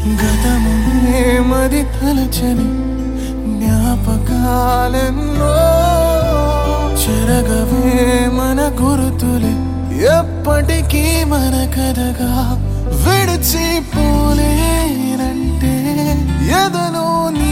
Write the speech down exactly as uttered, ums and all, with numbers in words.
గతమునే మది తలచని జ్ఞాపకాలెన్నో చెరగవే మన గుర్తులే ఎప్పటికీ మన కథగా విడిచిపోలేనంటే ఎదలో నీ